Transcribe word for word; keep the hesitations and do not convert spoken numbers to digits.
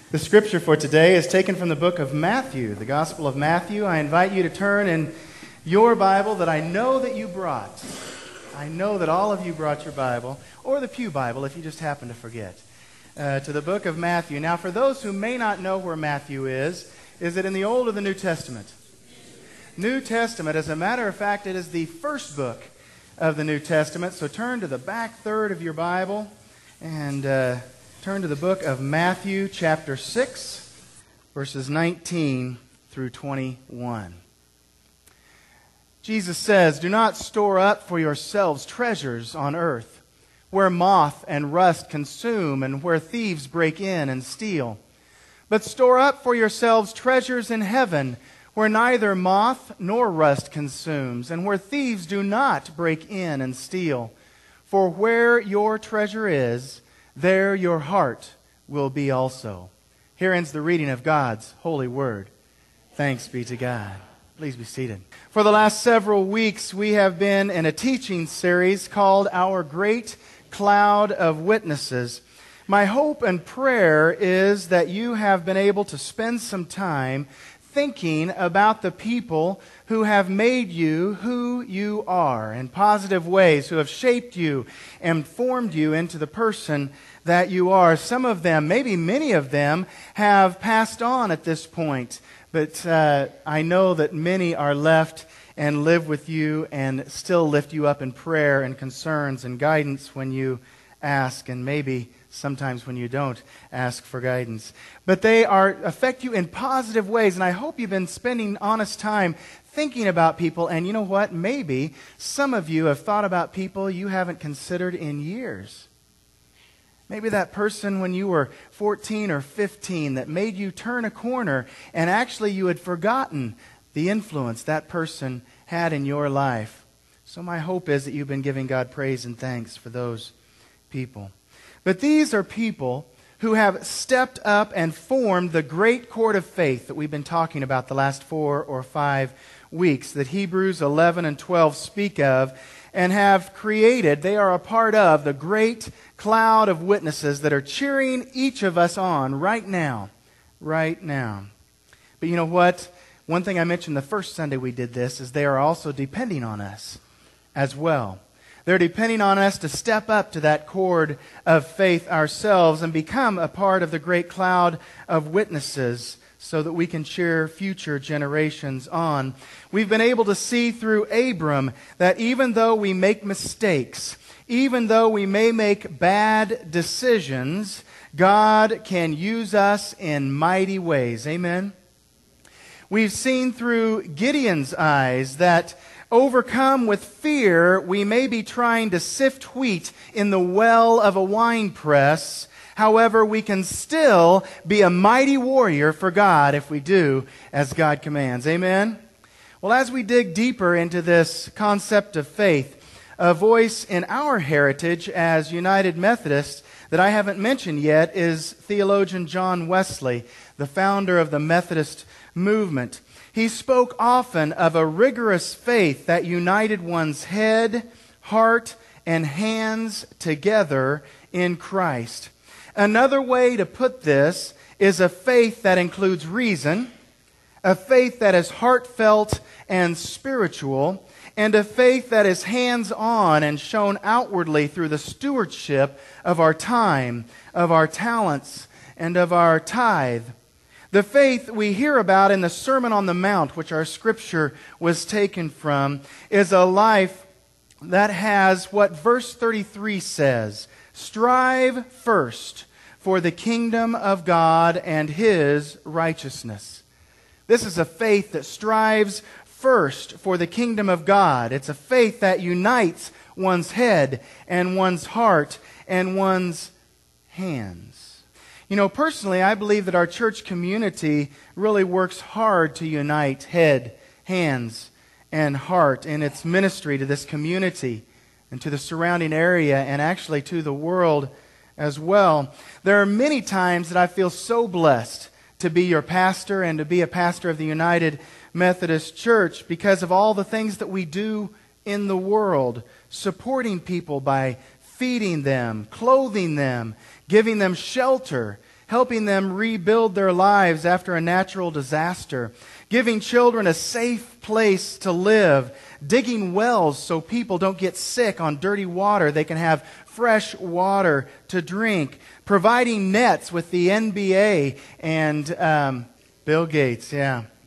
The scripture for today is taken from the book of Matthew, the Gospel of Matthew. I invite you to turn in your Bible that I know that you brought. I know that all of you brought your Bible, or the Pew Bible if you just happen to forget, uh, to the book of Matthew. Now, for those who may not know where Matthew is, is it in the Old or the New Testament? New Testament. As a matter of fact, it is the first book of the New Testament. So turn to the back third of your Bible and uh, turn to the book of Matthew, chapter six, verses nineteen through twenty-one. Jesus says, "Do not store up for yourselves treasures on earth, where moth and rust consume and where thieves break in and steal. But store up for yourselves treasures in heaven, where neither moth nor rust consumes, and where thieves do not break in and steal. For where your treasure is, there your heart will be also." Here ends the reading of God's holy word. Thanks be to God. Please be seated. For the last several weeks, we have been in a teaching series called Our Great Cloud of Witnesses. My hope and prayer is that you have been able to spend some time thinking about the people who have made you who you are in positive ways, who have shaped you and formed you into the person that you are. Some of them, maybe many of them, have passed on at this point, but uh, I know that many are left and live with you and still lift you up in prayer and concerns and guidance when you ask, and maybe sometimes when you don't ask for guidance. But they are affect you in positive ways, and I hope you've been spending honest time thinking about people. And you know what? Maybe some of you have thought about people you haven't considered in years. Maybe that person when you were fourteen or fifteen that made you turn a corner, and actually you had forgotten the influence that person had in your life. So my hope is that you've been giving God praise and thanks for those people. But these are people who have stepped up and formed the great cord of faith that we've been talking about the last four or five weeks, that Hebrews eleven and twelve speak of, and have created, they are a part of the great cloud of witnesses that are cheering each of us on right now, right now. But you know what? One thing I mentioned the first Sunday we did this is they are also depending on us as well. They're depending on us to step up to that cord of faith ourselves and become a part of the great cloud of witnesses so that we can cheer future generations on. We've been able to see through Abram that even though we make mistakes, even though we may make bad decisions, God can use us in mighty ways. Amen? We've seen through Gideon's eyes that overcome with fear, we may be trying to sift wheat in the well of a winepress. However, we can still be a mighty warrior for God if we do as God commands. Amen? Well, as we dig deeper into this concept of faith, a voice in our heritage as United Methodists that I haven't mentioned yet is theologian John Wesley, the founder of the Methodist movement. He spoke often of a rigorous faith that united one's head, heart, and hands together in Christ. Another way to put this is a faith that includes reason, a faith that is heartfelt and spiritual, and a faith that is hands-on and shown outwardly through the stewardship of our time, of our talents, and of our tithe. The faith we hear about in the Sermon on the Mount, which our scripture was taken from, is a life that has what verse thirty-three says, "Strive first for the kingdom of God and His righteousness." This is a faith that strives first for the kingdom of God. It's a faith that unites one's head and one's heart and one's hands. You know, personally, I believe that our church community really works hard to unite head, hands, and heart in its ministry to this community and to the surrounding area and actually to the world as well. There are many times that I feel so blessed to be your pastor and to be a pastor of the United Methodist Church because of all the things that we do in the world, supporting people by feeding them, clothing them, giving them shelter, helping them rebuild their lives after a natural disaster, giving children a safe place to live, digging wells so people don't get sick on dirty water. They can have fresh water to drink, providing nets with the N B A and um, Bill Gates, yeah.